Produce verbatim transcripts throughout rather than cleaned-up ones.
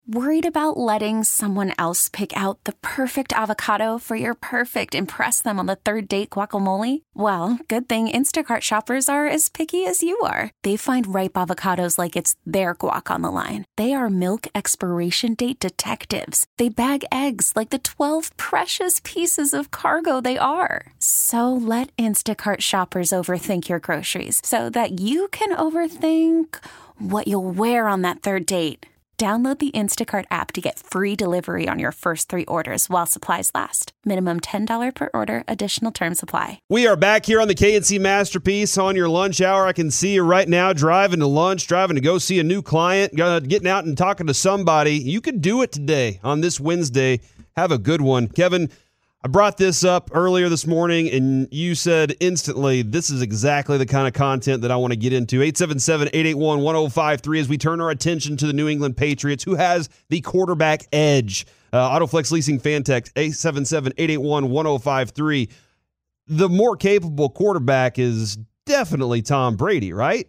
Worried about letting someone else pick out the perfect avocado for your perfect impress them on the third date guacamole? Well, good thing Instacart shoppers are as picky as you are. They find ripe avocados like it's their guac on the line. They are milk expiration date detectives. They bag eggs like the twelve precious pieces of cargo they are. So let Instacart shoppers overthink your groceries so that you can overthink what you'll wear on that third date. Download the Instacart app to get free delivery on your first three orders while supplies last. Minimum ten dollars per order. Additional terms apply. We are back here on the K N C Masterpiece on your lunch hour. I can see you right now driving to lunch, driving to go see a new client, getting out and talking to somebody. You could do it today on this Wednesday. Have a good one. Kevin, I brought this up earlier this morning, and you said instantly, this is exactly the kind of content that I want to get into. eight seven seven, eight eight one, one oh five three as we turn our attention to the New England Patriots, who has the quarterback edge. Uh, Autoflex Leasing Fan Text, eight seven seven, eight eight one, one oh five three. The more capable quarterback is definitely Tom Brady, right?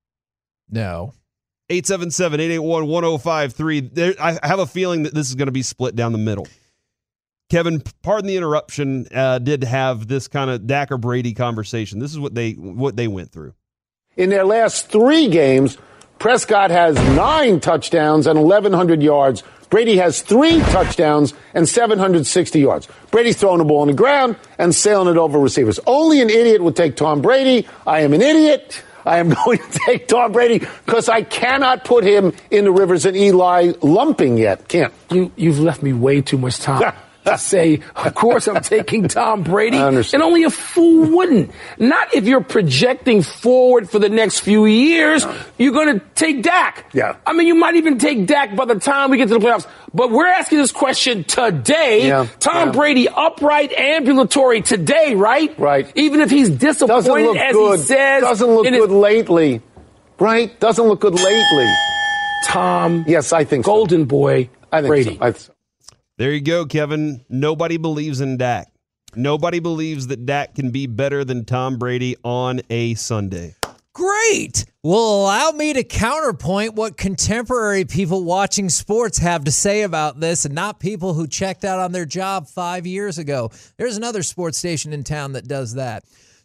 No. eight seven seven, eight eight one, one oh five three. There, I have a feeling that this is going to be split down the middle. Kevin, pardon the interruption, uh, did have this kind of Dak or Brady conversation. This is what they what they went through. In their last three games, Prescott has nine touchdowns and eleven hundred yards. Brady has three touchdowns and seven hundred sixty yards. Brady's throwing the ball on the ground and sailing it over receivers. Only an idiot would take Tom Brady. I am an idiot. I am going to take Tom Brady because I cannot put him in the Rivers and Eli lumping yet. Can't. You, you've left me way too much time. To say, of course, I'm taking Tom Brady. And only a fool wouldn't. Not if you're projecting forward for the next few years. No. You're going to take Dak. Yeah. I mean, you might even take Dak by the time we get to the playoffs. But we're asking this question today. Yeah. Tom yeah. Brady, upright, ambulatory today, right? Right. Even if he's disappointed, as good. he says. Doesn't look good his- lately. Right? Doesn't look good lately. Tom. Yes, I think so. Golden Boy I think Brady. So. I th- There you go, Kevin. Nobody believes in Dak. Nobody believes that Dak can be better than Tom Brady on a Sunday. Great. Well, allow me to counterpoint what contemporary people watching sports have to say about this and not people who checked out on their job five years ago. There's another sports station in town that does that.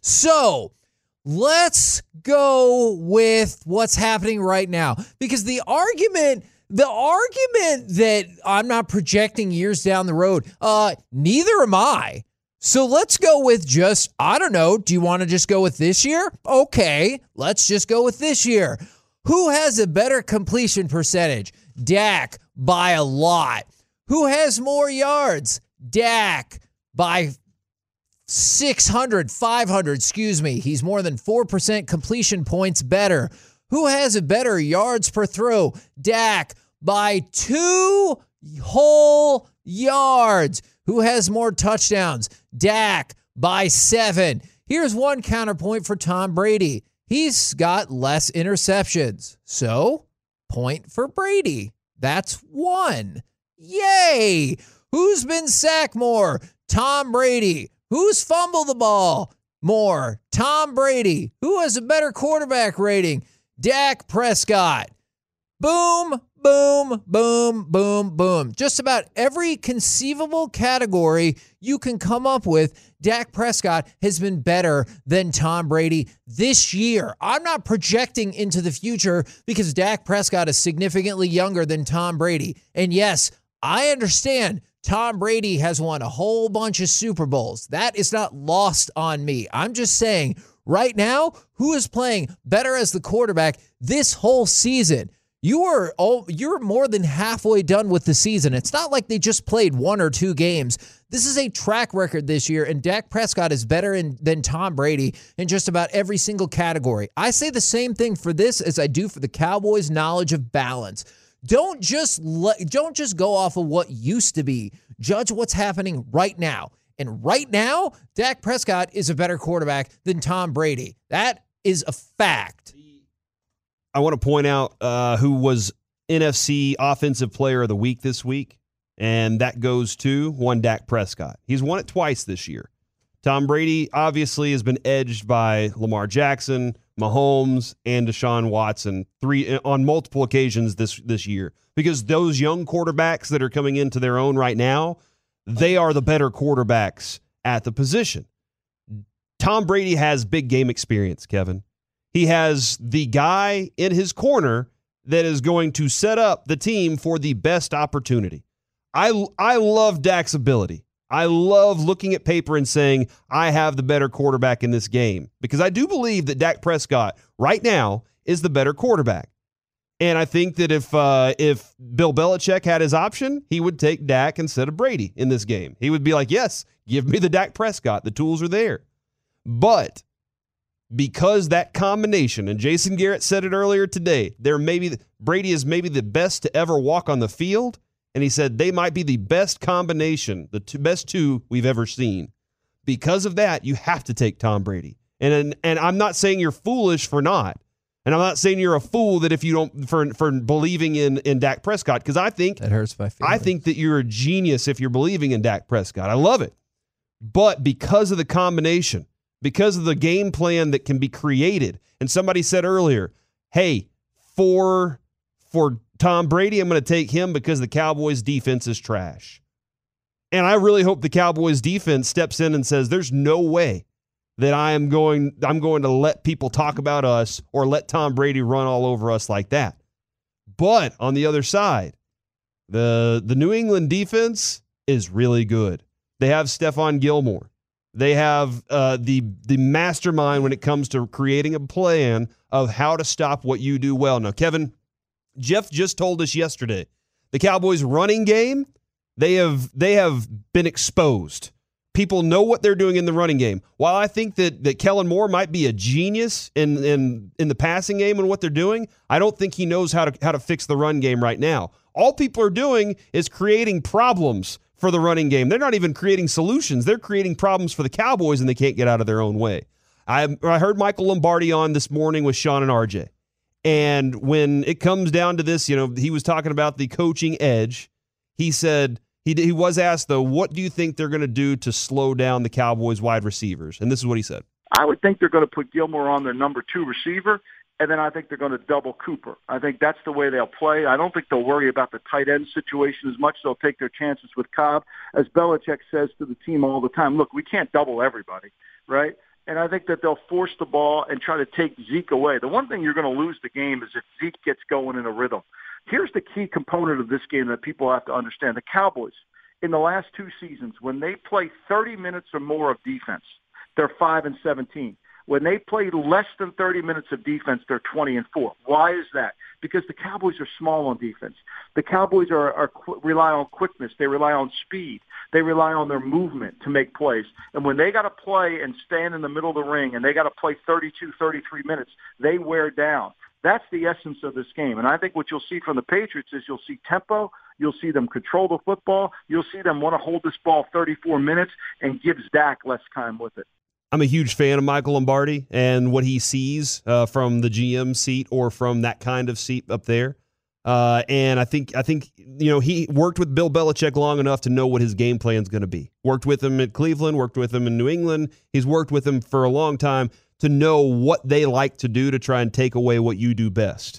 So let's go with what's happening right now, because the argument... The argument that I'm not projecting years down the road, uh, neither am I. So let's go with just, I don't know, do you want to just go with this year? Okay, let's just go with this year. Who has a better completion percentage? Dak by a lot. Who has more yards? Dak by six hundred, five hundred, excuse me. He's more than four percent completion points better. Who has a better yards per throw? Dak by two whole yards. Who has more touchdowns? Dak by seven. Here's one counterpoint for Tom Brady. He's got less interceptions. So, point for Brady. That's one. Yay! Who's been sacked more? Tom Brady. Who's fumbled the ball more? Tom Brady. Who has a better quarterback rating? Dak Prescott. Boom, boom, boom, boom, boom. Just about every conceivable category you can come up with, Dak Prescott has been better than Tom Brady this year. I'm not projecting into the future because Dak Prescott is significantly younger than Tom Brady. And yes, I understand Tom Brady has won a whole bunch of Super Bowls. That is not lost on me. I'm just saying, right now, who is playing better as the quarterback this whole season? You are oh, you're more than halfway done with the season. It's not like they just played one or two games. This is a track record this year, and Dak Prescott is better in, than Tom Brady in just about every single category. I say the same thing for this as I do for the Cowboys' knowledge of balance. Don't just let, don't just go off of what used to be. Judge what's happening right now. And right now, Dak Prescott is a better quarterback than Tom Brady. That is a fact. I want to point out uh, who was N F C Offensive Player of the Week this week, and that goes to one Dak Prescott. He's won it twice this year. Tom Brady obviously has been edged by Lamar Jackson, Mahomes and Deshaun Watson three on multiple occasions this this year, because those young quarterbacks that are coming into their own right now, they are the better quarterbacks at the position. Tom Brady has big game experience, Kevin. He has the guy in his corner that is going to set up the team for the best opportunity. I I love Dak's ability. I love looking at paper and saying, I have the better quarterback in this game, because I do believe that Dak Prescott right now is the better quarterback. And I think that if uh, if Bill Belichick had his option, he would take Dak instead of Brady in this game. He would be like, yes, give me the Dak Prescott. The tools are there. But because that combination, and Jason Garrett said it earlier today, there maybe Brady is maybe the best to ever walk on the field. And he said they might be the best combination, the two, best two we've ever seen. Because of that, you have to take Tom Brady. And, and and I'm not saying you're foolish for not. And I'm not saying you're a fool that if you don't for for believing in in Dak Prescott, because I think that hurts my feelings. I think that you're a genius if you're believing in Dak Prescott. I love it. But because of the combination, because of the game plan that can be created, and somebody said earlier, hey, for for Tom Brady, I'm going to take him because the Cowboys' defense is trash. And I really hope the Cowboys' defense steps in and says, there's no way that I am going, I'm going to let people talk about us or let Tom Brady run all over us like that. But on the other side, the, the New England defense is really good. They have Stephon Gilmore. They have uh, the the mastermind when it comes to creating a plan of how to stop what you do well. Now, Kevin, Jeff just told us yesterday, the Cowboys' running game, they have they have been exposed. People know what they're doing in the running game. While I think that, that Kellen Moore might be a genius in, in, in the passing game and what they're doing, I don't think he knows how to how to fix the run game right now. All people are doing is creating problems for the running game. They're not even creating solutions. They're creating problems for the Cowboys, and they can't get out of their own way. I, I heard Michael Lombardi on this morning with Sean and R J. And when it comes down to this, you know, he was talking about the coaching edge. He said, he, he was asked, though, what do you think they're going to do to slow down the Cowboys wide receivers? And this is what he said. I would think they're going to put Gilmore on their number two receiver, and then I think they're going to double Cooper. I think that's the way they'll play. I don't think they'll worry about the tight end situation as much. They'll take their chances with Cobb. As Belichick says to the team all the time, look, we can't double everybody, right? And I think that they'll force the ball and try to take Zeke away. The one thing you're going to lose the game is if Zeke gets going in a rhythm. Here's the key component of this game that people have to understand. The Cowboys, in the last two seasons, when they play thirty minutes or more of defense, they're five and seventeen. When they play less than thirty minutes of defense, they're twenty and four. Why is that? Because the Cowboys are small on defense. The Cowboys are, are rely on quickness. They rely on speed. They rely on their movement to make plays. And when they got to play and stand in the middle of the ring and they got to play thirty-two, thirty-three minutes, they wear down. That's the essence of this game. And I think what you'll see from the Patriots is you'll see tempo. You'll see them control the football. You'll see them want to hold this ball thirty-four minutes and gives Dak less time with it. I'm a huge fan of Michael Lombardi and what he sees uh, from the G M seat or from that kind of seat up there. Uh, and I think, I think you know, he worked with Bill Belichick long enough to know what his game plan is going to be. Worked with him at Cleveland, worked with him in New England. He's worked with him for a long time to know what they like to do to try and take away what you do best.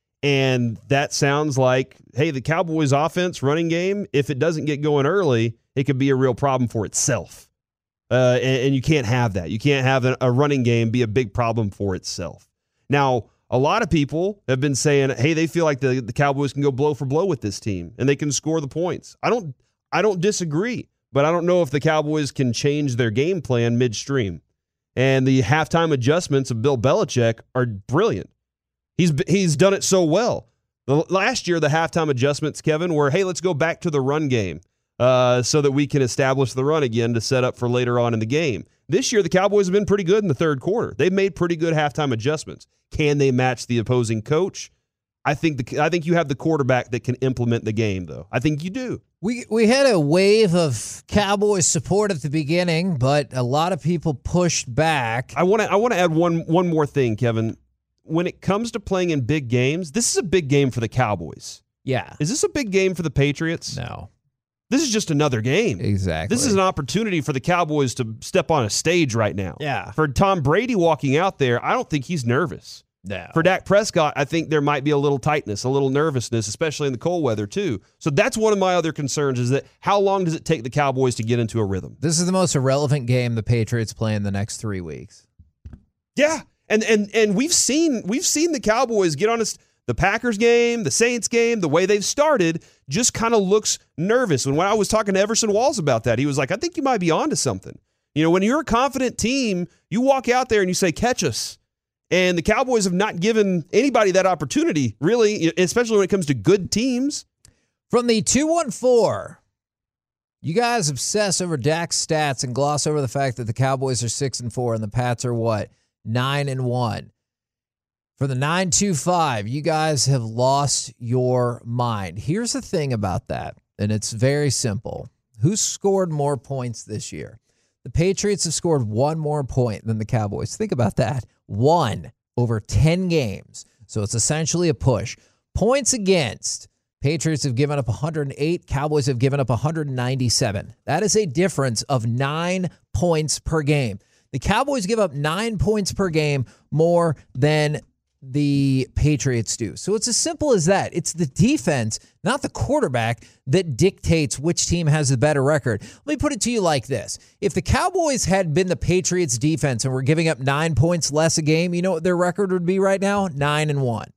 And that sounds like, hey, the Cowboys' offense running game, if it doesn't get going early, it could be a real problem for itself. Uh, and, and you can't have that. You can't have a, a running game be a big problem for itself. Now, a lot of people have been saying, hey, they feel like the, the Cowboys can go blow for blow with this team and they can score the points. I don't I don't disagree, but I don't know if the Cowboys can change their game plan midstream. And the halftime adjustments of Bill Belichick are brilliant. He's he's done it so well. The, last year, the halftime adjustments, Kevin, were, hey, let's go back to the run game. Uh, so that we can establish the run again to set up for later on in the game. This year, the Cowboys have been pretty good in the third quarter. They've made pretty good halftime adjustments. Can they match the opposing coach? I think the I think you have the quarterback that can implement the game, though. I think you do. We we had a wave of Cowboys support at the beginning, but a lot of people pushed back. I want to I want to add one one more thing, Kevin. When it comes to playing in big games, this is a big game for the Cowboys. Yeah. Is this a big game for the Patriots? No. This is just another game. Exactly. This is an opportunity for the Cowboys to step on a stage right now. Yeah. For Tom Brady walking out there, I don't think he's nervous. No. For Dak Prescott, I think there might be a little tightness, a little nervousness, especially in the cold weather too. So that's one of my other concerns is that how long does it take the Cowboys to get into a rhythm? This is the most irrelevant game the Patriots play in the next three weeks. Yeah. And and and we've seen we've seen the Cowboys get on a, the Packers game, the Saints game, the way they've started just kind of looks nervous. And when I was talking to Everson Walls about that, he was like, I think you might be onto something. You know, when you're a confident team, you walk out there and you say, catch us. And the Cowboys have not given anybody that opportunity, really, especially when it comes to good teams. From the two one four, you guys obsess over Dak's stats and gloss over the fact that the Cowboys are six and four and the Pats are what? nine and one. For the nine two five, you guys have lost your mind. Here's the thing about that, and it's very simple. Who's scored more points this year? The Patriots have scored one more point than the Cowboys. Think about that. One over ten games. So it's essentially a push. Points against. Patriots have given up one hundred eight. Cowboys have given up one hundred ninety-seven. That is a difference of nine points per game. The Cowboys give up nine points per game more than the Patriots do. So it's as simple as that. It's the defense, not the quarterback, that dictates which team has the better record. Let me put it to you like this. If the Cowboys had been the Patriots defense and were giving up nine points less a game, you know what their record would be right now? Nine and one.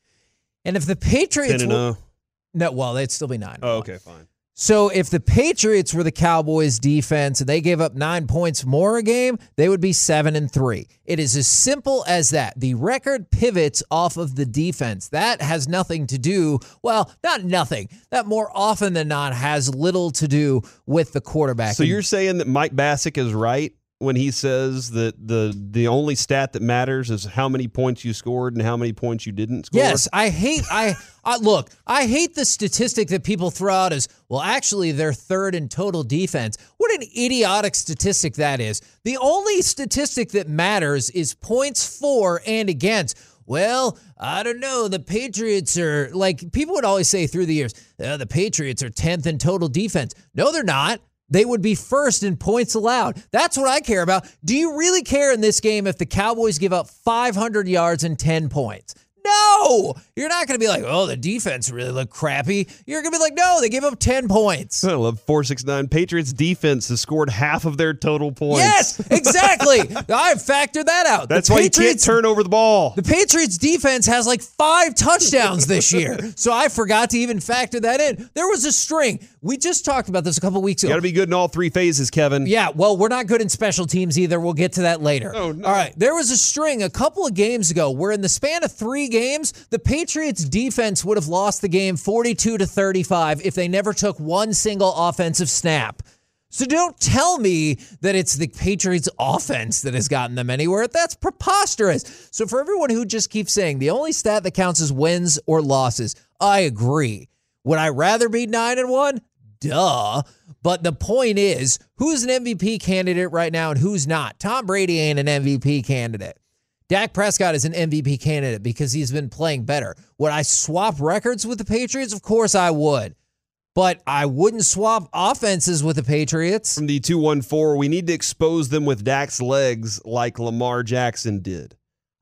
And if the Patriots... ten and oh. No, well, they'd still be nine. Oh, okay, fine. So if the Patriots were the Cowboys defense and they gave up nine points more a game, they would be seven and three. It is as simple as that. The record pivots off of the defense. That has nothing to do, well, not nothing. That more often than not has little to do with the quarterback. So you're saying that Mike Bassick is right when he says that the the only stat that matters is how many points you scored and how many points you didn't score? Yes, I hate I, I look, I hate the statistic that people throw out as, well, actually they're third in total defense. What an idiotic statistic that is. The only statistic that matters is points for and against. Well, I don't know. The Patriots are, like, people would always say through the years, oh, the Patriots are tenth in total defense. No, they're not. They would be first in points allowed. That's what I care about. Do you really care in this game if the Cowboys give up five hundred yards and ten points? No! You're not going to be like, oh, the defense really looked crappy. You're going to be like, no, they gave up ten points. I love four six nine. Patriots defense has scored half of their total points. Yes, exactly. I've factored that out. That's the why Patriots, you can't turn over the ball. The Patriots defense has like five touchdowns this year. So I forgot to even factor that in. There was a string. We just talked about this a couple weeks ago. You got to be good in all three phases, Kevin. Yeah, well, we're not good in special teams either. We'll get to that later. Oh, no. All right, there was a string a couple of games ago where in the span of three games, the Patriots defense would have lost the game forty-two to thirty-five if they never took one single offensive snap. So don't tell me that it's the Patriots offense that has gotten them anywhere. That's preposterous. So for everyone who just keeps saying the only stat that counts is wins or losses, I agree. Would I rather be nine and one? Duh. But the point is, who's an M V P candidate right now and who's not? Tom Brady ain't an M V P candidate. Dak Prescott is an M V P candidate because he's been playing better. Would I swap records with the Patriots? Of course I would. But I wouldn't swap offenses with the Patriots. From the two one four, we need to expose them with Dak's legs like Lamar Jackson did.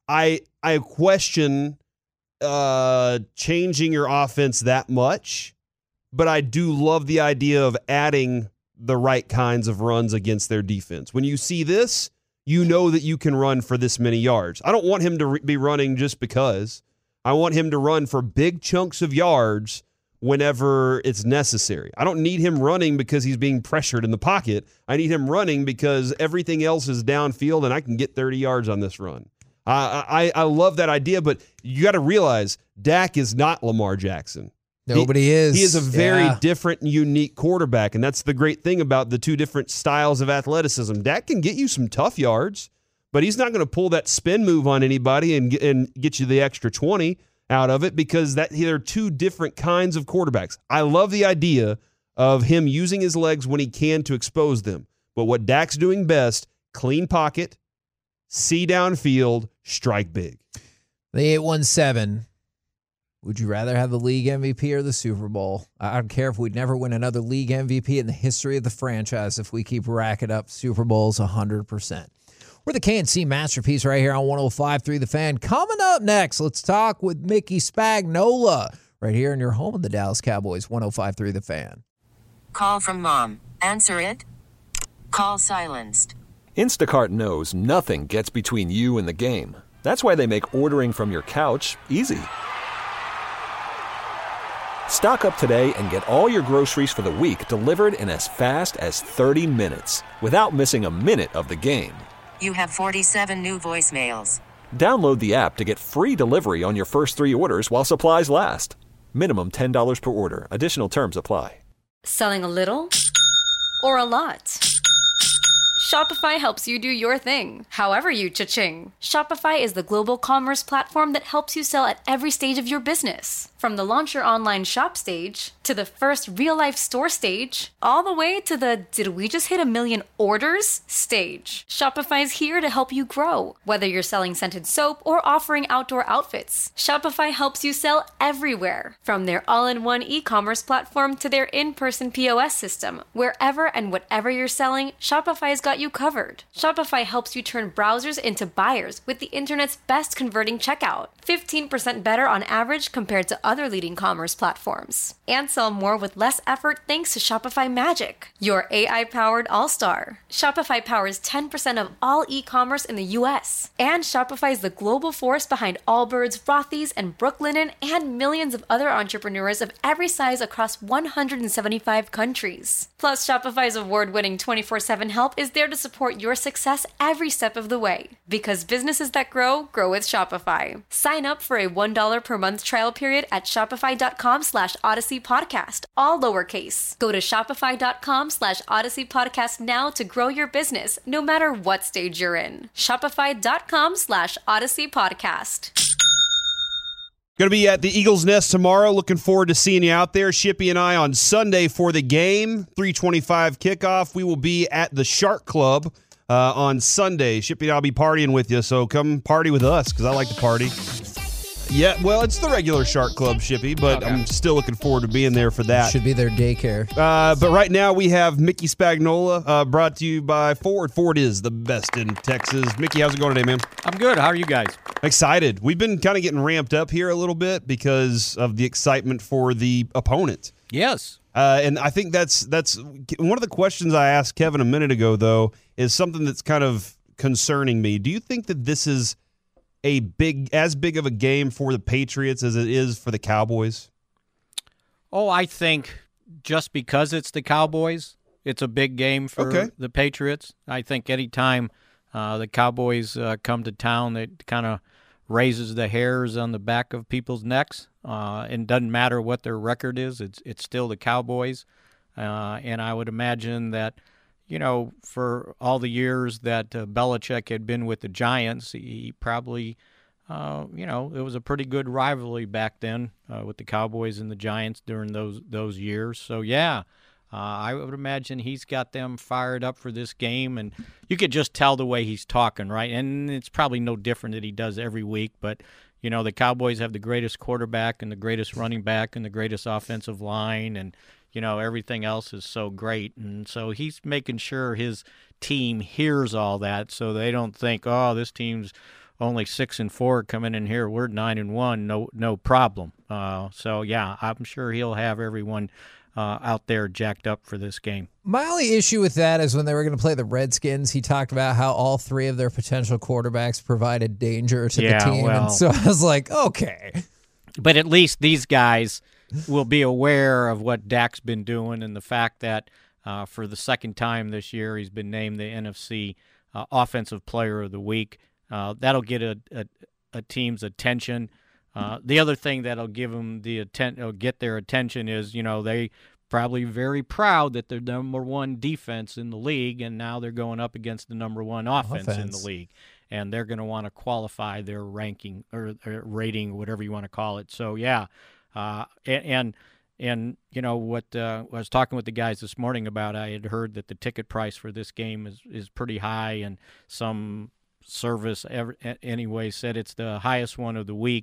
I I question uh, changing your offense that much, but I do love the idea of adding the right kinds of runs against their defense. When you see this, you know that you can run for this many yards. I don't want him to re- be running just because. I want him to run for big chunks of yards whenever it's necessary. I don't need him running because he's being pressured in the pocket. I need him running because everything else is downfield and I can get thirty yards on this run. Uh, I, I love that idea, but you got to realize Dak is not Lamar Jackson. Nobody he, is. He is a very yeah. different and unique quarterback, and that's the great thing about the two different styles of athleticism. Dak can get you some tough yards, but he's not going to pull that spin move on anybody and, and get you the extra twenty out of it because that they're two different kinds of quarterbacks. I love the idea of him using his legs when he can to expose them, but what Dak's doing best, clean pocket, see downfield, strike big. The eight one seven. Would you rather have the league M V P or the Super Bowl? I don't care if we'd never win another league M V P in the history of the franchise if we keep racking up Super Bowls one hundred percent. We're the K N C Masterpiece right here on one oh five point three The Fan. Coming up next, let's talk with Mickey Spagnola right here in your home of the Dallas Cowboys, one oh five point three The Fan. Call from mom. Answer it. Call silenced. Instacart knows nothing gets between you and the game. That's why they make ordering from your couch easy. Stock up today and get all your groceries for the week delivered in as fast as thirty minutes without missing a minute of the game. You have forty-seven new voicemails. Download the app to get free delivery on your first three orders while supplies last. Minimum ten dollars per order. Additional terms apply. Selling a little or a lot? Shopify helps you do your thing, however you cha-ching. Shopify is the global commerce platform that helps you sell at every stage of your business. From the launch your online shop stage, to the first real-life store stage, all the way to the did we just hit a million orders stage. Shopify's here to help you grow. Whether you're selling scented soap or offering outdoor outfits, Shopify helps you sell everywhere. From their all-in-one e-commerce platform to their in-person P O S system, wherever and whatever you're selling, Shopify's got you covered. Shopify helps you turn browsers into buyers with the internet's best converting checkout. fifteen percent better on average compared to other leading commerce platforms. And sell more with less effort thanks to Shopify Magic, your A I-powered all-star. Shopify powers ten percent of all e-commerce in the U S. And Shopify is the global force behind Allbirds, Rothy's, and Brooklinen, and millions of other entrepreneurs of every size across one hundred seventy-five countries. Plus, Shopify's award-winning twenty-four seven help is there to support your success every step of the way. Because businesses that grow, grow with Shopify. Sign up for a one dollar per month trial period at shopify.com slash Odyssey Podcast, all lowercase. Go to shopify.com slash Odyssey Podcast now to grow your business, no matter what stage you're in. Shopify.com slash Odyssey Podcast. Going to be at the Eagles Nest tomorrow. Looking forward to seeing you out there. Shippy and I on Sunday for the game. three twenty-five kickoff. We will be at the Shark Club uh, on Sunday. Shippy and I'll be partying with you, so come party with us because I like to party. Yeah, well, it's the regular Shark Club, Shippy, but okay. I'm still looking forward to being there for that. Should be their daycare. Uh, but right now we have Mickey Spagnola, uh, brought to you by Ford. Ford is the best in Texas. Mickey, how's it going today, man? I'm good. How are you guys? Excited. We've been kind of getting ramped up here a little bit because of the excitement for the opponent. Yes. Uh, and I think that's that's one of the questions I asked Kevin a minute ago, though, is something that's kind of concerning me. Do you think that this is a big, as big of a game for the Patriots as it is for the Cowboys? Oh, I think just because it's the Cowboys, it's a big game for okay. the Patriots. I think anytime uh, the Cowboys uh, come to town, it kind of raises the hairs on the back of people's necks. Uh, and doesn't matter what their record is, it's it's still the Cowboys. Uh, and I would imagine that, you know, for all the years that uh, Belichick had been with the Giants, he probably, uh, you know, it was a pretty good rivalry back then uh, with the Cowboys and the Giants during those those years. So, yeah, uh, I would imagine he's got them fired up for this game. And you could just tell the way he's talking, right? And it's probably no different that he does every week. But, you know, the Cowboys have the greatest quarterback and the greatest running back and the greatest offensive line, and you know, everything else is so great. And so he's making sure his team hears all that so they don't think, oh, this team's only six and four coming in here. We're nine and one. No, no problem. Uh, so, yeah, I'm sure he'll have everyone uh, out there jacked up for this game. My only issue with that is when they were going to play the Redskins, he talked about how all three of their potential quarterbacks provided danger to yeah, the team. Well, and so I was like, okay. But at least these guys will be aware of what Dak's been doing and the fact that uh, for the second time this year he's been named the N F C uh, Offensive Player of the Week. Uh, that'll get a, a, a team's attention. Uh, the other thing that'll give them the atten- or get their attention is, you know, they probably very proud that they're number one defense in the league, and now they're going up against the number one offense, offense. in the league, and they're going to want to qualify their ranking or, or rating, whatever you want to call it. So yeah. Uh, and, and, and, you know, what uh, I was talking with the guys this morning about, I had heard that the ticket price for this game is, is pretty high, and some service ever, anyway said it's the highest one of the week.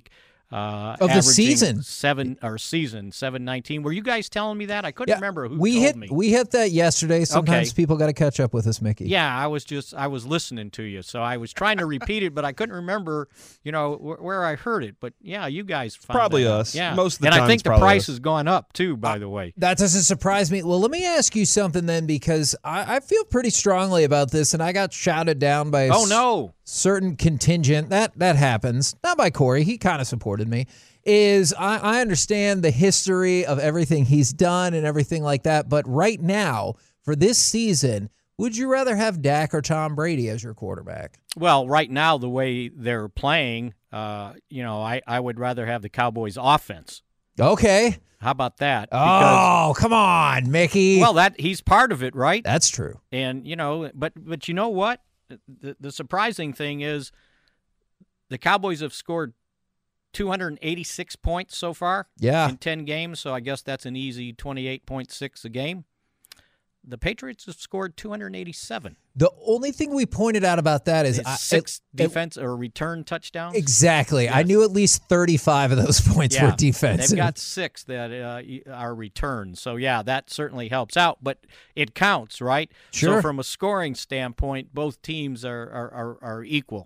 Uh, of the season, seven or season seven nineteen. Were you guys telling me that? I couldn't yeah, remember who we told hit, me. We hit that yesterday. Sometimes okay. people got to catch up with us, Mickey. Yeah, I was just I was listening to you, so I was trying to repeat it, but I couldn't remember, you know, wh- where I heard it. But yeah, you guys found probably that us. Out. Yeah, most of the and time I think the us. price has gone up too. By uh, the way, that doesn't surprise me. Well, let me ask you something then, because I, I feel pretty strongly about this, and I got shouted down by a oh no certain contingent. That that happens, not by Corey. He kind of supported me. Is I, I understand the history of everything he's done and everything like that, but right now, for this season, would you rather have Dak or Tom Brady as your quarterback? Well, right now, the way they're playing, uh, you know, I, I would rather have the Cowboys' offense. Okay. How about that? Because, oh, come on, Mickey. Well, that he's part of it, right? That's true. And, you know, but but you know what? The, the surprising thing is the Cowboys have scored two hundred eighty-six points so far yeah. in ten games, so I guess that's an easy twenty-eight point six a game. The Patriots have scored two hundred eighty-seven. The only thing we pointed out about that is I, six it, defense it, or return touchdowns. Exactly. Yes. I knew at least thirty-five of those points yeah, were defensive. They've got six that uh, are returns. So, yeah, that certainly helps out. But it counts, right? Sure. So, from a scoring standpoint, both teams are, are, are, are equal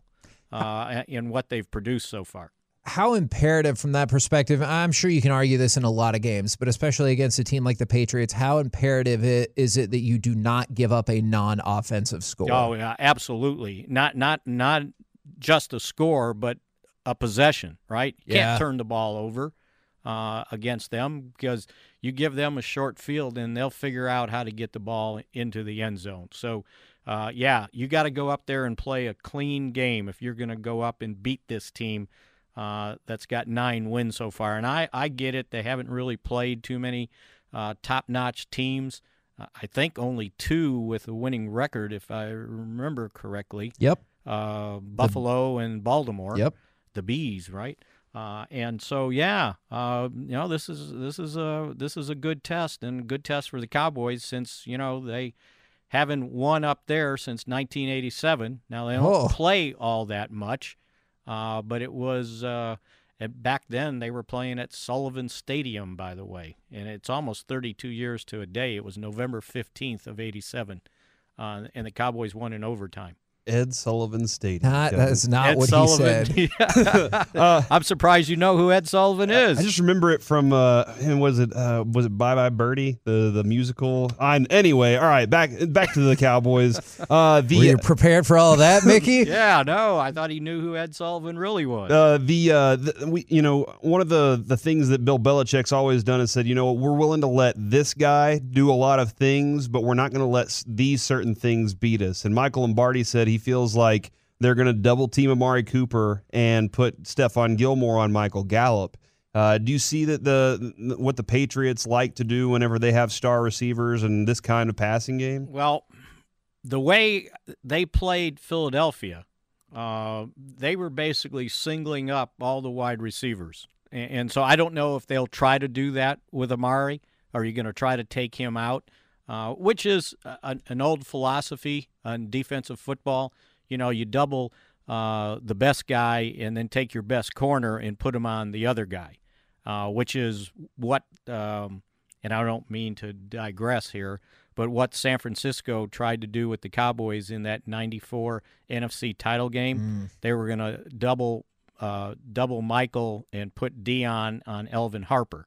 uh, in what they've produced so far. How imperative from that perspective, I'm sure you can argue this in a lot of games, but especially against a team like the Patriots, how imperative it, is it that you do not give up a non-offensive score? Oh, yeah, absolutely. Not not not just a score, but a possession, right? You yeah. can't turn the ball over uh, against them because you give them a short field and they'll figure out how to get the ball into the end zone. So, uh, yeah, you got to go up there and play a clean game if you're going to go up and beat this team. Uh, that's got nine wins so far. And I, I get it. They haven't really played too many uh, top-notch teams. Uh, I think only two with a winning record, if I remember correctly. Yep. Uh, Buffalo the, and Baltimore. Yep. The Bees, right? Uh, and so, yeah, uh, you know, this is this is a this is a good test and a good test for the Cowboys since you know they haven't won up there since nineteen eighty-seven. Now they don't oh. play all that much. Uh, but it was uh, back then they were playing at Sullivan Stadium, by the way, and it's almost thirty-two years to a day. It was November fifteenth of eighty-seven, uh, and the Cowboys won in overtime. Ed Sullivan Stadium. Not, that's not Ed what Sullivan. he said. uh, I'm surprised you know who Ed Sullivan is. I just remember it from uh, was it uh, was it Bye Bye Birdie, the the musical. I, anyway, all right, back back to the Cowboys. Uh, the, Were you prepared for all of that, Mickey? Yeah, no, I thought he knew who Ed Sullivan really was. Uh, the uh, the, we you know one of the the things that Bill Belichick's always done is said, you know, we're willing to let this guy do a lot of things, but we're not going to let these certain things beat us. And Michael Lombardi said he feels like they're going to double team Amari Cooper and put Stephon Gilmore on Michael Gallup. Uh, do you see that the what the Patriots like to do whenever they have star receivers and this kind of passing game? Well, the way they played Philadelphia, uh, they were basically singling up all the wide receivers. And, and so I don't know if they'll try to do that with Amari. Are you going to try to take him out? Uh, which is a, an old philosophy on defensive football. You know, you double uh, the best guy and then take your best corner and put him on the other guy, uh, which is what, um, and I don't mean to digress here, but what San Francisco tried to do with the Cowboys in that ninety-four N F C title game. Mm. They were going to double uh, double Michael and put Dion on Elvin Harper.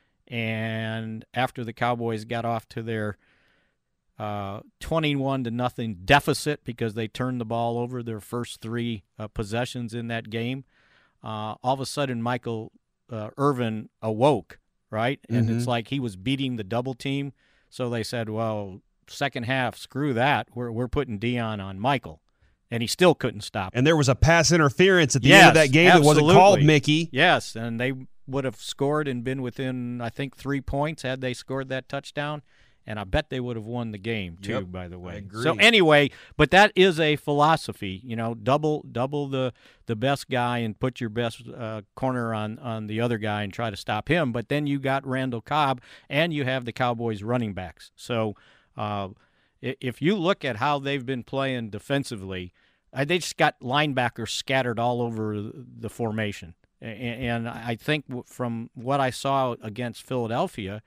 And after the Cowboys got off to their uh, twenty-one to nothing deficit because they turned the ball over their first three uh, possessions in that game, uh, all of a sudden Michael uh, Irvin awoke, right? And mm-hmm. it's like he was beating the double team. So they said, well, second half, screw that. We're we're putting Dion on Michael. And he still couldn't stop him. And there was a pass interference at the yes, end of that game absolutely. that wasn't called, Mickey. Yes, and they would have scored and been within, I think, three points had they scored that touchdown. And I bet they would have won the game, too, yep, by the way. I agree. So anyway, but that is a philosophy, you know, double double the, the best guy and put your best uh, corner on, on the other guy and try to stop him. But then you got Randall Cobb and you have the Cowboys running backs. So uh, if you look at how they've been playing defensively, uh, they just got linebackers scattered all over the formation. And I think from what I saw against Philadelphia,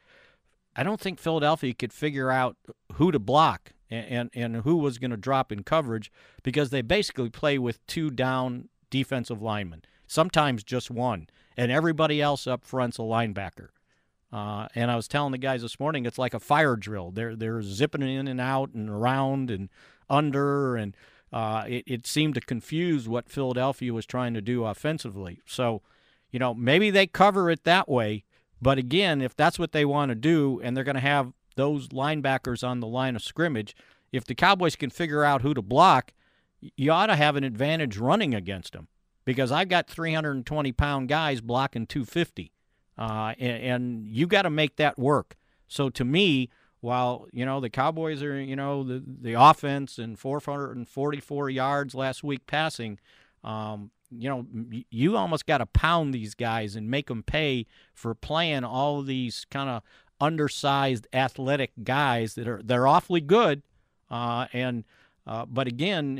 I don't think Philadelphia could figure out who to block and, and, and who was going to drop in coverage, because they basically play with two down defensive linemen, sometimes just one, and everybody else up front's a linebacker. Uh, and I was telling the guys this morning, it's like a fire drill. They're they're zipping in and out and around and under, and uh, it, it seemed to confuse what Philadelphia was trying to do offensively. So, you know, maybe they cover it that way. But again, if that's what they want to do, and they're going to have those linebackers on the line of scrimmage, if the Cowboys can figure out who to block, you ought to have an advantage running against them, because I've got three hundred twenty pound guys blocking two fifty. Uh, and, and you got to make that work. So to me, while, you know, the Cowboys are, you know, the, the offense and four hundred forty-four yards last week passing, um, you know, you almost got to pound these guys and make them pay for playing all these kind of undersized athletic guys that are, they're awfully good. Uh, and, uh, but again,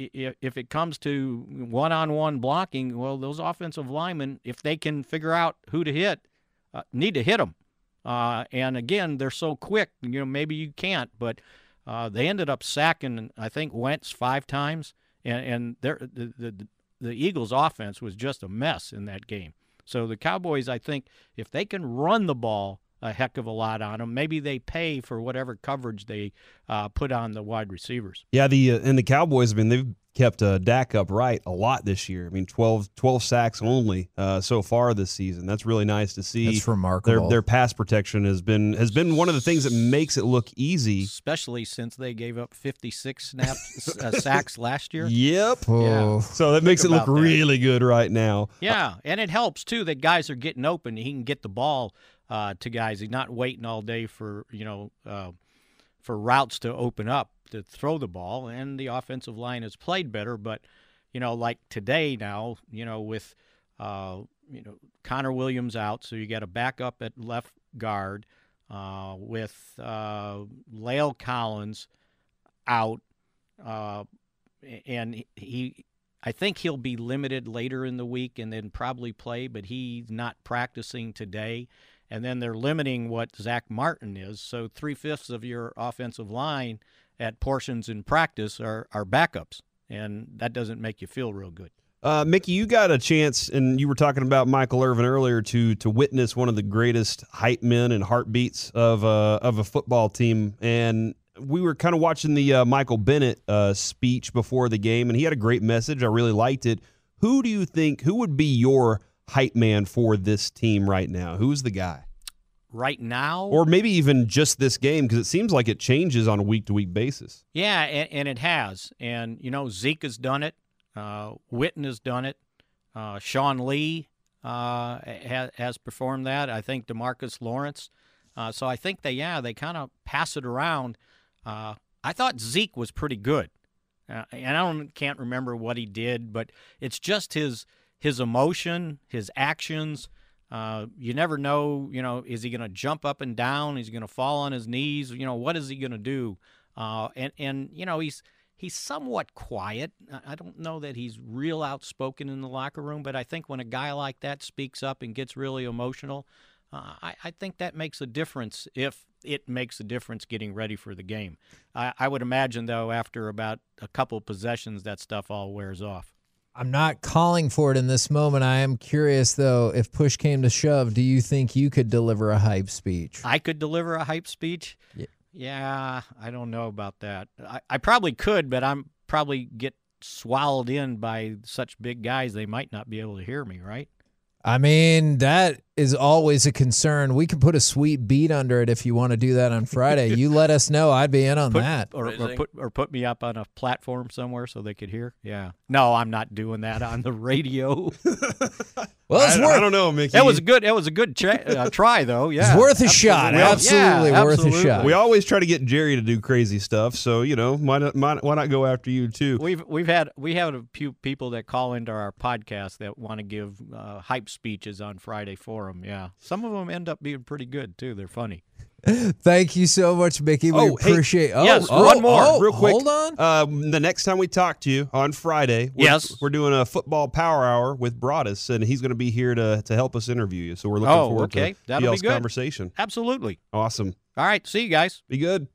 if it comes to one-on-one blocking, well, those offensive linemen, if they can figure out who to hit, Uh, need to hit them. Uh, and, again, they're so quick, you know, maybe you can't. But uh, they ended up sacking, I think, Wentz five times. And, and the, the, the Eagles' offense was just a mess in that game. So the Cowboys, I think, if they can run the ball a heck of a lot on them, maybe they pay for whatever coverage they uh, put on the wide receivers. Yeah, the uh, and the Cowboys, I mean, they've kept uh, Dak upright a lot this year. I mean, twelve, twelve sacks only uh, so far this season. That's really nice to see. That's remarkable. Their, their pass protection has been has been one of the things that makes it look easy. Especially since they gave up fifty-six snaps, uh, sacks last year. Yep. Oh. Yeah. So that makes it look really good right now. Yeah, and it helps, too, that guys are getting open. He can get the ball uh, to guys. He's not waiting all day for, you know, uh, for routes to open up to throw the ball, and the offensive line has played better. But, you know, like today now, you know, with, uh, you know, Connor Williams out, so you got a backup at left guard uh, with uh, La'el Collins out, uh, and he, I think he'll be limited later in the week and then probably play, but he's not practicing today. And then they're limiting what Zach Martin is, so three-fifths of your offensive line at portions in practice are, are backups, and that doesn't make you feel real good. Uh, Mickey, you got a chance, and you were talking about Michael Irvin earlier, to to witness one of the greatest hype men and heartbeats of a, of a football team. And we were kind of watching the uh, Michael Bennett uh, speech before the game, and he had a great message. I really liked it. Who do you think, who would be your hype man for this team right now? Who's the guy? Right now? Or maybe even just this game, because it seems like it changes on a week-to-week basis. Yeah, and, and it has. And, you know, Zeke has done it. Uh, Witten has done it. Uh, Sean Lee uh, ha- has performed that. I think DeMarcus Lawrence. Uh, so I think they, yeah, they kind of pass it around. Uh, I thought Zeke was pretty good. Uh, and I don't, can't remember what he did, but it's just his his emotion, his actions. Uh, you never know, you know, is he going to jump up and down? Is he going to fall on his knees? You know, what is he going to do? Uh, and, and, you know, he's he's somewhat quiet. I don't know that he's real outspoken in the locker room, but I think when a guy like that speaks up and gets really emotional, uh, I, I think that makes a difference if it makes a difference getting ready for the game. I, I would imagine, though, after about a couple possessions, that stuff all wears off. I'm not calling for it in this moment. I am curious, though, if push came to shove, do you think you could deliver a hype speech? I could deliver a hype speech? Yeah, yeah I don't know about that. I, I probably could, but I'm probably get swallowed in by such big guys they might not be able to hear me, right? I mean, that is always a concern. We can put a sweet beat under it if you want to do that on Friday. You let us know. I'd be in on put, that. Or, or put or put me up on a platform somewhere so they could hear. Yeah. No, I'm not doing that on the radio. Well, it's I, worth, I don't know, Mickey. That was a good. That was a good tra- uh, try, though. Yeah, it's worth a absolutely. shot. Well, absolutely yeah, worth absolutely. a shot. We always try to get Jerry to do crazy stuff, so you know, why not, why not go after you too? We've we've had we have a few people that call into our podcast that want to give uh, hype speeches on Friday for them. Yeah, some of them end up being pretty good too. They're funny. Thank you so much, Mickey. We oh, appreciate. Hey, oh, yes, oh, one more, oh, real quick. Hold on. Um, the next time we talk to you on Friday, we're, yes, we're doing a football power hour with Broadus, and he's going to be here to to help us interview you. So we're looking oh, forward okay. to That'll y'all's be good. conversation. Absolutely. Awesome. All right. See you guys. Be good.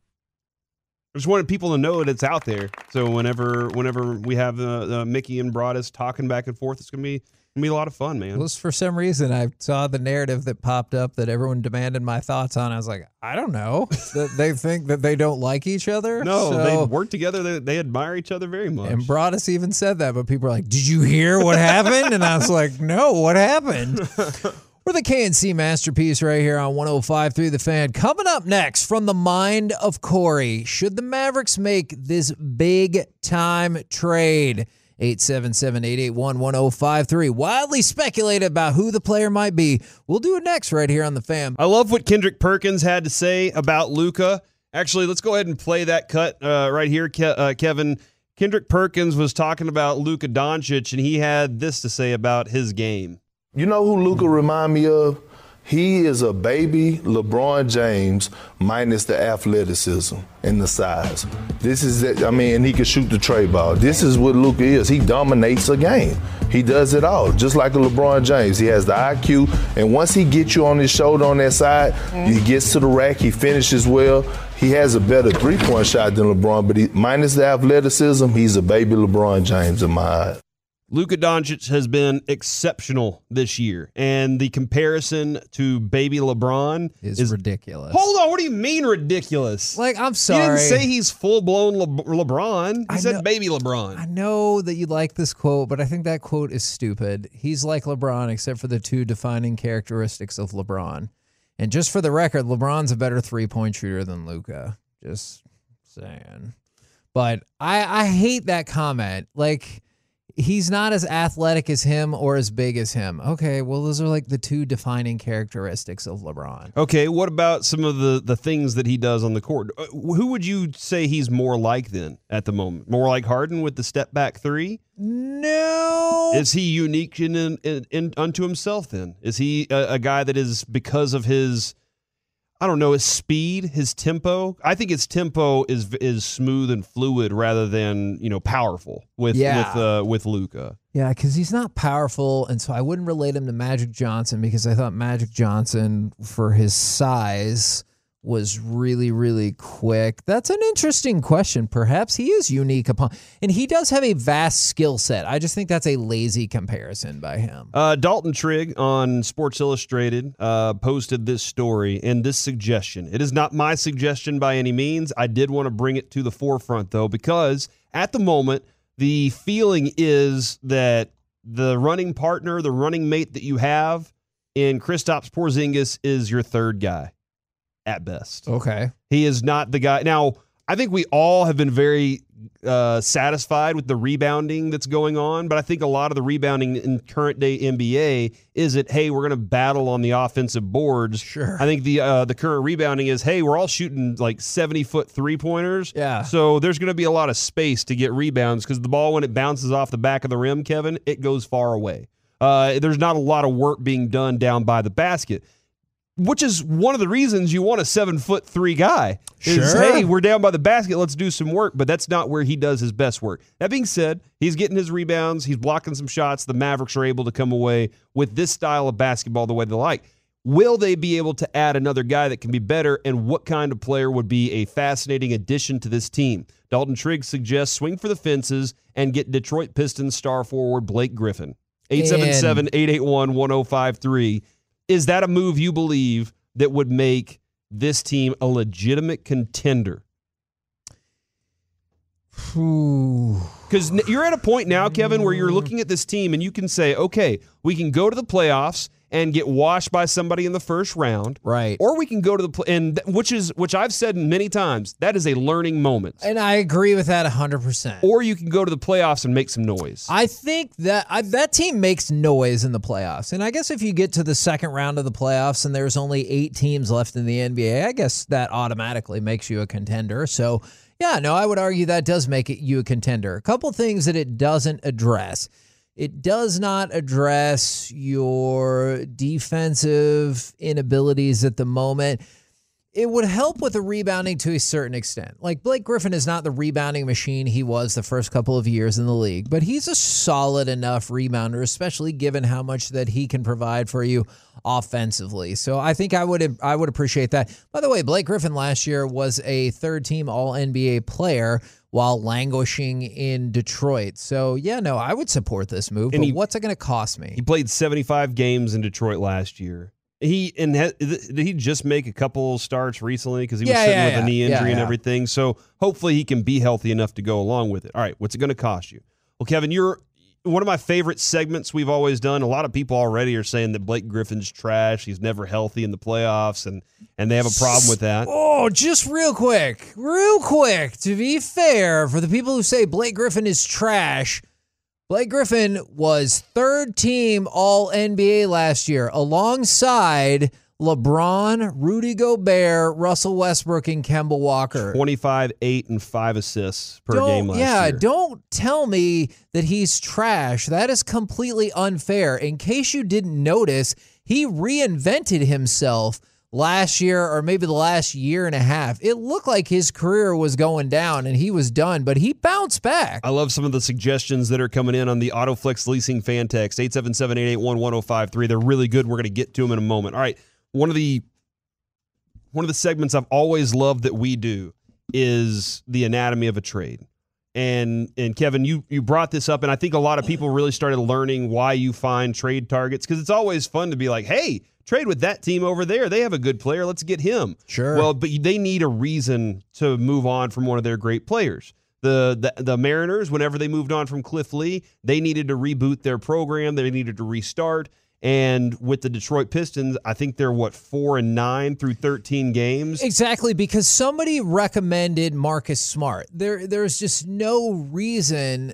I just wanted people to know that it's out there. So whenever whenever we have uh, uh, Mickey and Broadus talking back and forth, it's going to be gonna be a lot of fun, man. Well, for some reason, I saw the narrative that popped up that everyone demanded my thoughts on. I was like, I don't know. That they think that they don't like each other. No, so, they work together. They, they admire each other very much. And Broadus even said that, but people are like, did you hear what happened? And I was like, no, what happened? We're the K N C Masterpiece right here on one oh five point three The Fan. Coming up next, from the mind of Corey, should the Mavericks make this big-time trade? eight seven seven, eight eight one, one oh five three. Wildly speculated about who the player might be. We'll do it next right here on The Fan. I love what Kendrick Perkins had to say about Luka. Actually, let's go ahead and play that cut uh, right here, Ke- uh, Kevin. Kendrick Perkins was talking about Luka Doncic, and he had this to say about his game. You know who Luka remind me of? He is a baby LeBron James minus the athleticism and the size. This is it. I mean, and he can shoot the tray ball. This is what Luka is. He dominates a game. He does it all, just like a LeBron James. He has the I Q, and once he gets you on his shoulder on that side, mm-hmm. he gets to the rack, he finishes well. He has a better three-point shot than LeBron, but he, minus the athleticism, he's a baby LeBron James in my eyes. Luka Doncic has been exceptional this year, and the comparison to baby LeBron is, is ridiculous. Hold on, what do you mean ridiculous? Like, I'm sorry. He didn't say he's full-blown Le- LeBron. He I said know, baby LeBron. I know that you like this quote, but I think that quote is stupid. He's like LeBron, except for the two defining characteristics of LeBron. And just for the record, LeBron's a better three-point shooter than Luka. Just saying. But I, I hate that comment. Like, he's not as athletic as him or as big as him. Okay, well, those are like the two defining characteristics of LeBron. Okay, what about some of the, the things that he does on the court? Uh, who would you say he's more like then at the moment? More like Harden with the step back three? No. Is he unique in, in, in unto himself then? Is he a, a guy that is, because of his, I don't know, his speed, his tempo? I think his tempo is is smooth and fluid rather than, you know, powerful with yeah. with uh, with Luka. Yeah, because he's not powerful, and so I wouldn't relate him to Magic Johnson because I thought Magic Johnson, for his size, was really, really quick. That's an interesting question. Perhaps he is unique upon, and he does have a vast skill set. I just think that's a lazy comparison by him. Uh, Dalton Trigg on Sports Illustrated uh, posted this story and this suggestion. It is not my suggestion by any means. I did want to bring it to the forefront, though, because at the moment, the feeling is that the running partner, the running mate that you have in Kristaps Porzingis is your third guy. At best. Okay. He is not the guy. Now, I think we all have been very uh, satisfied with the rebounding that's going on, but I think a lot of the rebounding in current day N B A is that, hey, we're going to battle on the offensive boards. Sure. I think the uh, the current rebounding is, hey, we're all shooting like seventy-foot three-pointers. Yeah. So there's going to be a lot of space to get rebounds because the ball, when it bounces off the back of the rim, Kevin, it goes far away. Uh, there's not a lot of work being done down by the basket. Which is one of the reasons you want a seven-foot three guy. Is, sure. Hey, we're down by the basket, let's do some work. But that's not where he does his best work. That being said, he's getting his rebounds. He's blocking some shots. The Mavericks are able to come away with this style of basketball the way they like. Will they be able to add another guy that can be better, and what kind of player would be a fascinating addition to this team? Dalton Trigg suggests swing for the fences and get Detroit Pistons star forward Blake Griffin. eight seven seven, eight eight one, one oh five three. Is that a move you believe that would make this team a legitimate contender? Because you're at a point now, Kevin, where you're looking at this team and you can say, okay, we can go to the playoffs and get washed by somebody in the first round, right? Or we can go to the play, and th- which is which I've said many times, that is a learning moment, and I agree with that one hundred percent. Or you can go to the playoffs and make some noise. I think that I, that team makes noise in the playoffs, and I guess if you get to the second round of the playoffs and there's only eight teams left in the N B A, I guess that automatically makes you a contender. So yeah, no, I would argue that does make it you a contender. A couple things that it doesn't address. It does not address your defensive inabilities at the moment. it would help with the rebounding to a certain extent. Like, Blake Griffin is not the rebounding machine he was the first couple of years in the league, but he's a solid enough rebounder, especially given how much that he can provide for you offensively. So I think I would I would appreciate that. By the way, Blake Griffin last year was a third-team All N B A player while languishing in Detroit. So, yeah, no, I would support this move, And but he- what's it going to cost me? He played seventy-five games in Detroit last year. He and ha- did he just make a couple starts recently because he was Yeah, sitting yeah, with yeah. a knee injury Yeah, and yeah. everything. So hopefully he can be healthy enough to go along with it. All right, what's it going to cost you? Well, Kevin, you're one of my favorite segments we've always done. A lot of people already are saying that Blake Griffin's trash. He's never healthy in the playoffs, and and they have a problem with that. Oh, just real quick, real quick, to be fair, for the people who say Blake Griffin is trash, Blake Griffin was third team All N B A last year alongside LeBron, Rudy Gobert, Russell Westbrook, and Kemba Walker. twenty-five, eight, and five assists per Don't- game last yeah, year. don't tell me that he's trash. That is completely unfair. In case you didn't notice, he reinvented himself last year or maybe the last year and a half. It looked like his career was going down and he was done, but he bounced back. I love some of the suggestions that are coming in on the Autoflex Leasing fan text, eight seven seven, eight eight one, one oh five three. They're really good. We're going to get to them in a moment. All right, one of the one of the segments I've always loved that we do is the anatomy of a trade. And and Kevin, you you brought this up, and I think a lot of people really started learning why you find trade targets, because it's always fun to be like, hey, trade with that team over there. They have a good player. Let's get him. Sure. Well, but they need a reason to move on from one of their great players. The, the the Mariners, whenever they moved on from Cliff Lee, they needed to reboot their program. They needed to restart. And with the Detroit Pistons, I think they're, what, four and nine through thirteen games? Exactly, because somebody recommended Marcus Smart. There, there's just no reason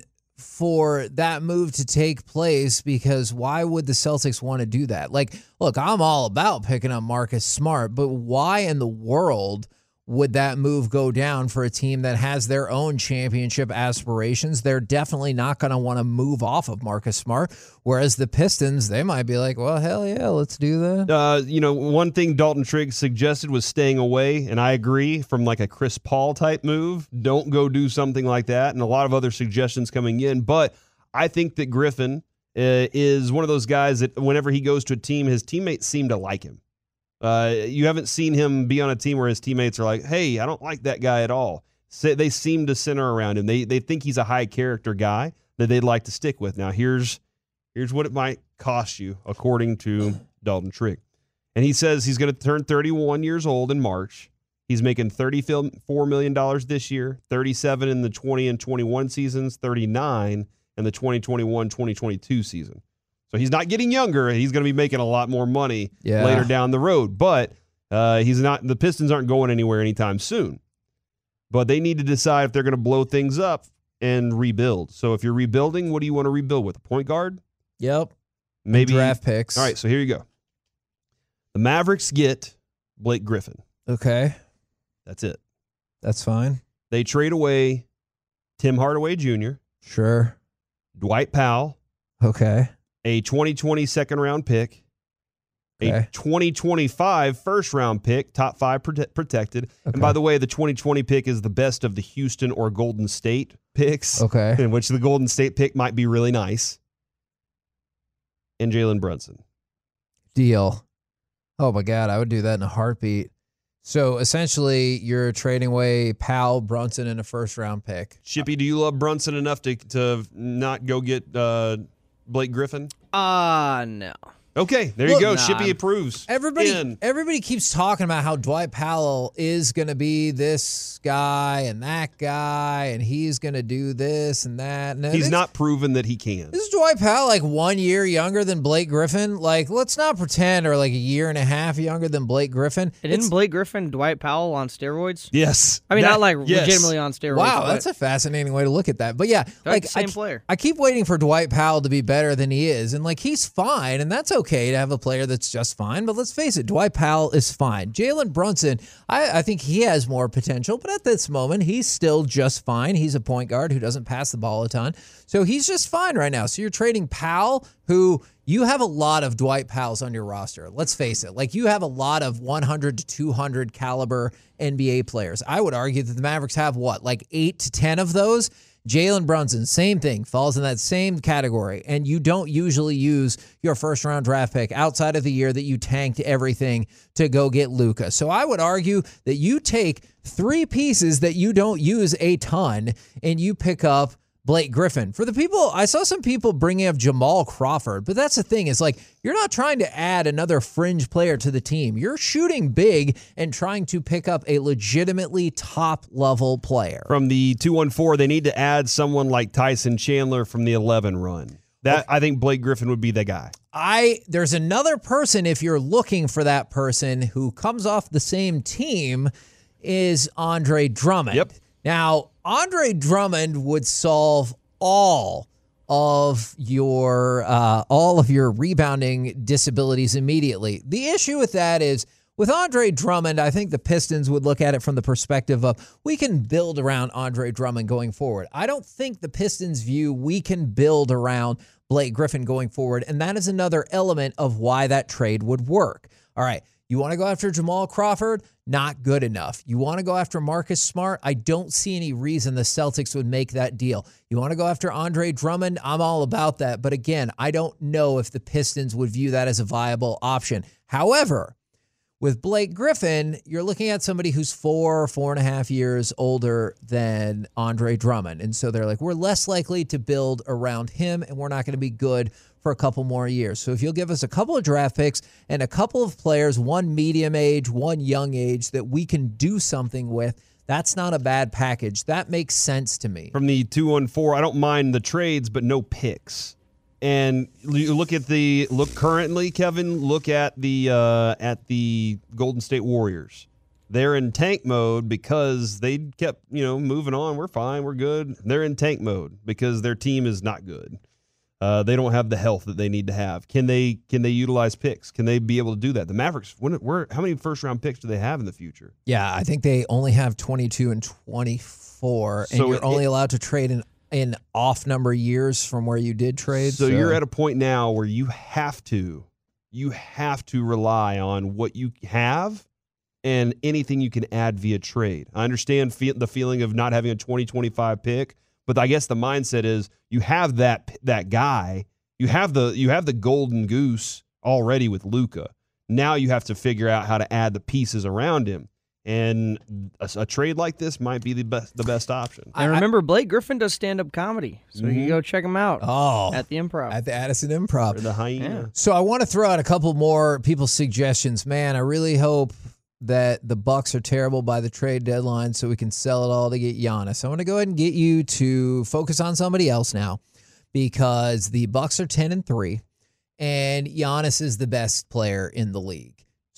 for that move to take place, because why would the Celtics want to do that? Like, look, I'm all about picking up Marcus Smart, but why in the world would that move go down for a team that has their own championship aspirations? They're definitely not going to want to move off of Marcus Smart, whereas the Pistons, they might be like, well, hell yeah, let's do that. Uh, you know, one thing Dalton Trigg suggested was staying away, and I agree, from like a Chris Paul type move. Don't go do something like that, and a lot of other suggestions coming in. But I think that Griffin uh, is one of those guys that whenever he goes to a team, his teammates seem to like him. Uh, you haven't seen him be on a team where his teammates are like, hey, I don't like that guy at all. So they seem to center around him. They they think he's a high character guy that they'd like to stick with. Now, here's here's what it might cost you, according to Dalton Trigg. And he says he's going to turn thirty-one years old in March. He's making thirty-four million dollars this year, thirty-seven in the twenty and twenty-one seasons, thirty-nine in the twenty twenty-one twenty twenty-two season. So he's not getting younger. He's going to be making a lot more money Yeah. later down the road. But uh, he's not. The Pistons aren't going anywhere anytime soon. But they need to decide if they're going to blow things up and rebuild. So if you're rebuilding, what do you want to rebuild with? A point guard? Yep. Maybe draft picks. All right, so here you go. The Mavericks get Blake Griffin. Okay. That's it. That's fine. They They trade away Tim Hardaway Junior, Sure. Dwight Powell, Okay. a twenty twenty second round pick, a Okay. twenty twenty-five first round pick, top five prote- protected. And by the way, the twenty twenty pick is the best of the Houston or Golden State picks, Okay. in which the Golden State pick might be really nice. And Jalen Brunson. Deal. Oh my God, I would do that in a heartbeat. So essentially, you're trading away Powell, Brunson, and a first round pick. Shippy, do you love Brunson enough to to not go get uh, Blake Griffin? Uh, no. Okay, there you Look, go. nah. Shippy approves. Everybody, In. everybody keeps talking about how Dwight Powell is going to be this guy and that guy, and he's going to do this and that. And He's this- not proven that he can. Is Dwight Powell like one year younger than Blake Griffin? Like, let's not pretend, or like a year and a half younger than Blake Griffin. And isn't Blake Griffin Dwight Powell on steroids? Yes. I mean, That- not like yes. legitimately on steroids. Wow, but that's a fascinating way to look at that. But yeah, like like the same I, player. I keep waiting for Dwight Powell to be better than he is, and like he's fine, and that's okay. okay to have a player that's just fine, but let's face it, Dwight Powell is fine. Jalen Brunson, I, I think he has more potential, but at this moment, he's still just fine. He's a point guard who doesn't pass the ball a ton, so he's just fine right now. So you're trading Powell, who you have a lot of Dwight Powells on your roster. Let's face it. Like, you have a lot of one hundred to two hundred caliber N B A players. I would argue that the Mavericks have, what, like eight to ten of those? Jalen Brunson, same thing, falls in that same category. And you don't usually use your first-round draft pick outside of the year that you tanked everything to go get Luka. So I would argue that you take three pieces that you don't use a ton and you pick up Blake Griffin. For the people, I saw some people bringing up Jamal Crawford, but that's the thing, is like, you're not trying to add another fringe player to the team. You're shooting big and trying to pick up a legitimately top-level player. From the two one four, they need to add someone like Tyson Chandler from the eleven run. That okay. I think Blake Griffin would be the guy. I There's another person, if you're looking for that person, who comes off the same team, is Andre Drummond. Yep. Now, Andre Drummond would solve all of your uh, all of your rebounding disabilities immediately. The issue with that is, with Andre Drummond, I think the Pistons would look at it from the perspective of, we can build around Andre Drummond going forward. I don't think the Pistons view we can build around Blake Griffin going forward, and that is another element of why that trade would work. All right. You want to go after Jamal Crawford? Not good enough. You want to go after Marcus Smart? I don't see any reason the Celtics would make that deal. You want to go after Andre Drummond? I'm all about that. But again, I don't know if the Pistons would view that as a viable option. However, with Blake Griffin, you're looking at somebody who's four, four and a half years older than Andre Drummond. And so they're like, we're less likely to build around him, and we're not going to be good for a couple more years. So if you'll give us a couple of draft picks and a couple of players, one medium age, one young age, that we can do something with, that's not a bad package. That makes sense to me. From the two one four, I don't mind the trades, but no picks. And you look at the look currently, Kevin. Look at the uh, at the Golden State Warriors. They're in tank mode because they kept you know moving on. We're fine. We're good. They're in tank mode because their team is not good. Uh, they don't have the health that they need to have. Can they can they utilize picks? Can they be able to do that? The Mavericks. When, where, how many first round picks do they have in the future? Yeah, I think they only have twenty-two and twenty-four, and so you're it, only allowed to trade in. in off number years from where you did trade. So, so you're at a point now where you have to, you have to rely on what you have and anything you can add via trade. I understand fe- the feeling of not having a twenty twenty-five pick, but I guess the mindset is you have that that guy, you have the you have the golden goose already with Luka. Now you have to figure out how to add the pieces around him. And a, a trade like this might be the best the best option. I remember Blake Griffin does stand-up comedy, so mm-hmm. you can go check him out oh, at the Improv. At the Addison Improv. Or the Hyena. Yeah. So I want to throw out a couple more people's suggestions. Man, I really hope that the Bucks are terrible by the trade deadline so we can sell it all to get Giannis. I want to go ahead and get you to focus on somebody else now, because the Bucks are ten and three, and Giannis is the best player in the league.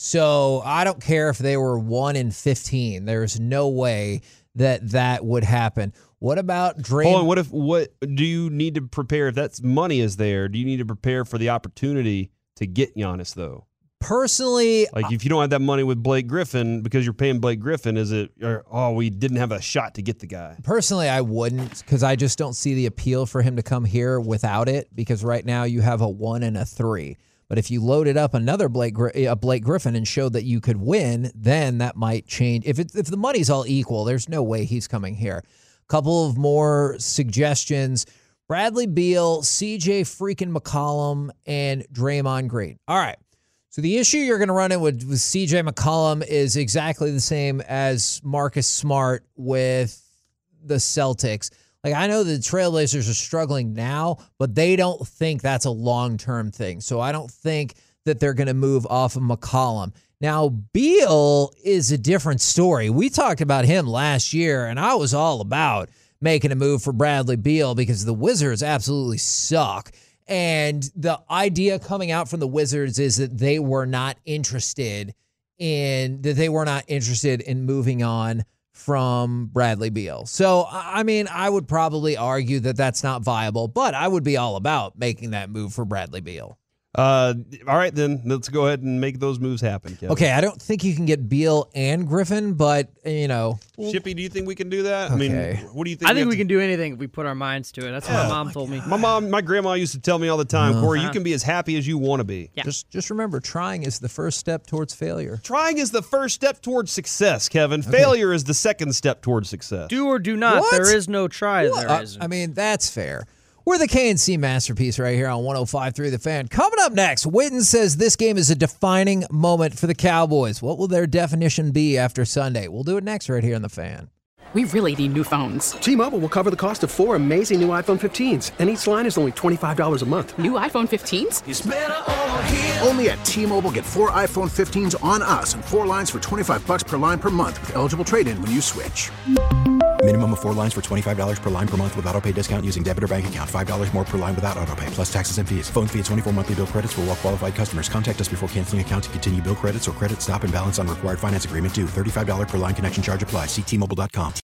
So I don't care if they were one and fifteen. There's no way that that would happen. What about Draymond? Hold on, what if what do you need to prepare if that's money is there? Do you need to prepare for the opportunity to get Giannis though? Personally, like if you don't have that money with Blake Griffin because you're paying Blake Griffin, is it or, oh we didn't have a shot to get the guy? Personally, I wouldn't, because I just don't see the appeal for him to come here without it. Because right now you have a one and a three. But if you loaded up another Blake uh, Blake Griffin and showed that you could win, then that might change. If it, if the money's all equal, there's no way he's coming here. Couple of more suggestions: Bradley Beal, C J freaking McCollum, and Draymond Green. All right. So the issue you're going to run in with, with C J McCollum is exactly the same as Marcus Smart with the Celtics. Like, I know the Trailblazers are struggling now, but they don't think that's a long-term thing. So I don't think that they're going to move off of McCollum. Now, Beal is a different story. We talked about him last year, and I was all about making a move for Bradley Beal because the Wizards absolutely suck. And the idea coming out from the Wizards is that they were not interested in that they were not interested in moving on from Bradley Beal. So, I mean, I would probably argue that that's not viable, but I would be all about making that move for Bradley Beal. Uh, all right, then let's go ahead and make those moves happen, Kevin. Okay, I don't think you can get Beal and Griffin, but, you know. Shippy, do you think we can do that? Okay. I mean, what do you think? I think we, we can do anything if we put our minds to it. That's Yeah. what my mom told me. My mom, my grandma used to tell me all the time, Uh-huh. Corey, you can be as happy as you want to be. Yeah. Just, just remember, trying is the first step towards failure. Trying is the first step towards success, Kevin. Failure is the second step towards success. Do or do not. What? There is no try. What? There Uh, isn't. I mean, that's fair. We're the K and C Masterpiece right here on one oh five point three The Fan. Coming up next, Witten says this game is a defining moment for the Cowboys. What will their definition be after Sunday? We'll do it next right here on The Fan. We really need new phones. T-Mobile will cover the cost of four amazing new iPhone fifteens, and each line is only twenty-five dollars a month. New iPhone fifteens? It's better over here. Only at T-Mobile, get four iPhone fifteens on us and four lines for twenty-five dollars per line per month with eligible trade-in when you switch. Minimum of four lines for twenty-five dollars per line per month with autopay discount using debit or bank account. five dollars more per line without autopay, plus taxes and fees. Phone fee at twenty-four monthly bill credits for well-qualified customers. Contact us before canceling account to continue bill credits or credit stop and balance on required finance agreement due. thirty-five dollars per line connection charge applies. See T Mobile dot com.